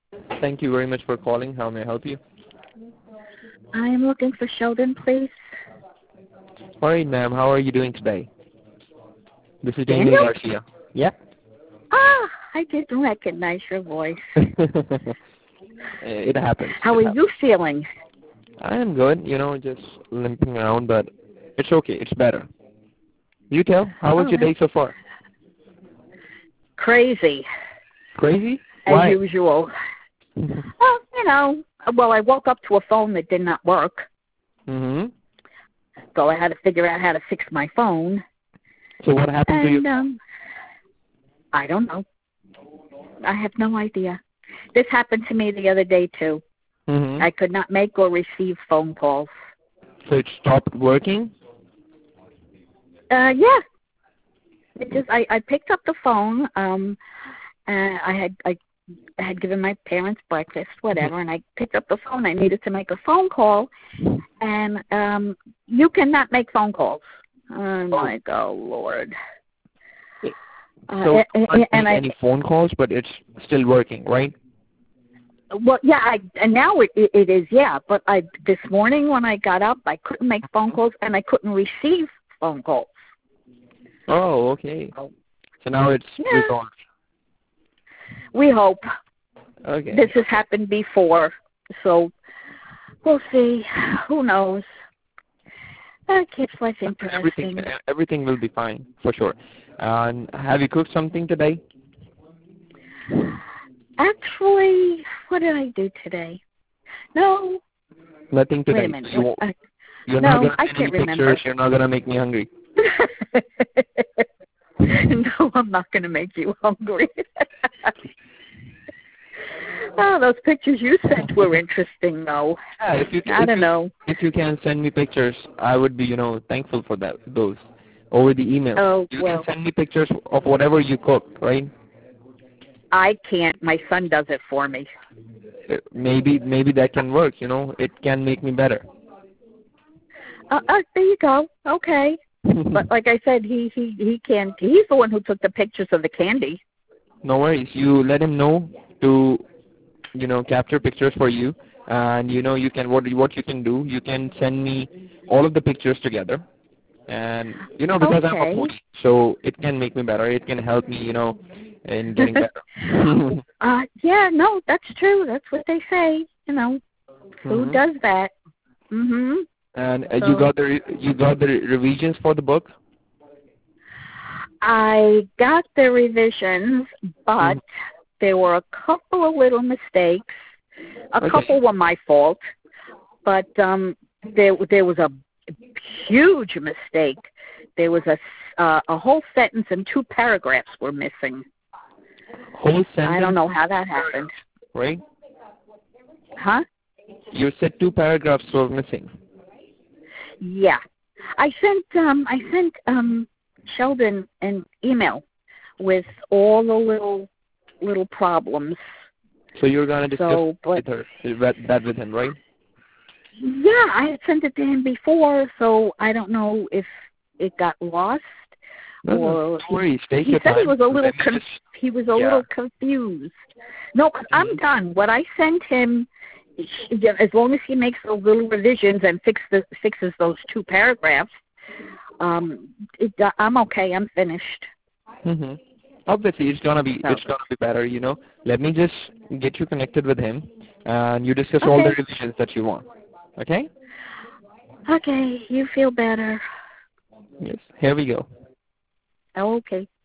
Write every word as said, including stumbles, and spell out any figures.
Thank you very much for calling. How may I help you? I am looking for Sheldon, please. All right, ma'am. How are you doing today? This is Daniel Daniel? Garcia. Yeah. Ah, I didn't recognize your voice. It happens. How It are happens. you feeling? I am good. You know, just limping around, but it's okay. It's better. You tell. How was All your right. day so far? Crazy, Crazy? as Why? usual. Well, you know, well, I woke up to a phone that did not work, Mhm. so I had to figure out how to fix my phone. So what happened to you? And um, I don't know. I have no idea. This happened to me the other day too. Mhm. I could not make or receive phone calls. So it stopped working? Uh, yeah. It just I, I picked up the phone. Um, and I had I had given my parents breakfast, whatever, and I picked up the phone. I needed to make a phone call, and um, you cannot make phone calls. I'm like, oh Lord. Uh, So you and, can't and make I any phone calls, but it's still working, right? well, yeah, I and now it, it it is, yeah. But I this morning when I got up, I couldn't make phone calls, and I couldn't receive phone calls. Oh, okay. So now it's Yeah, resolved. we hope. Okay. This has happened before, so we'll see. Who knows? That keeps life Everything interesting. everything will be fine for sure. And have you cooked something today? Actually, what did I do today? No, Nothing wait a today. minute. You What, won't, I, you're not no, gonna I send any can't pictures. remember. You're not gonna make me hungry. No, I'm not going to make you hungry. Oh, those pictures you sent were interesting, though. Yeah, if you I if don't you know. if you can send me pictures, I would be you know thankful for that those over the email. Oh, You can well, send me pictures of whatever you cook, right? I can't. My son does it for me. Uh, Maybe maybe that can work. You know, it can make me better. Uh, uh, there you go. Okay. But like I said, he he he can't. He's the one who took the pictures of the candy. No worries. You let him know to you know capture pictures for you, and you know you can what what you can do. You can send me all of the pictures together, and you know because I'm a Okay. foodie, so it can make me better. It can help me, you know, in getting better. uh, yeah, no, that's true. That's what they say. You know, food hmm does that. Mhm. And uh, you So got the re- you got the re- revisions for the book. I got the revisions, hmm but there were a couple of little mistakes. A Okay. couple were my fault, but um, there there was a huge mistake. There was a uh, a whole sentence and two paragraphs were missing. Whole I don't sentence, know how that happened. right? Huh? You said two paragraphs were missing. Yeah. I sent um I sent um Sheldon an email with all the little little problems. So you're gonna discuss So, but with her that that with him, right? yeah, I had sent it to him before, so I don't know if it got lost No, no, no or he worries. Take he your said he time. was a little Let me con- just. he was a Yeah. little confused. No, I'm Mhm. done. What I sent him, yeah, as long as he makes those little revisions and fix the, fixes those two paragraphs, um, it, I'm okay. I'm finished. Mhm. Obviously, it's gonna be So it's gonna be better, you know. Let me just get you connected with him, and you discuss all the okay, revisions that you want. Okay? okay, you feel better. Yes. Here we go. Okay.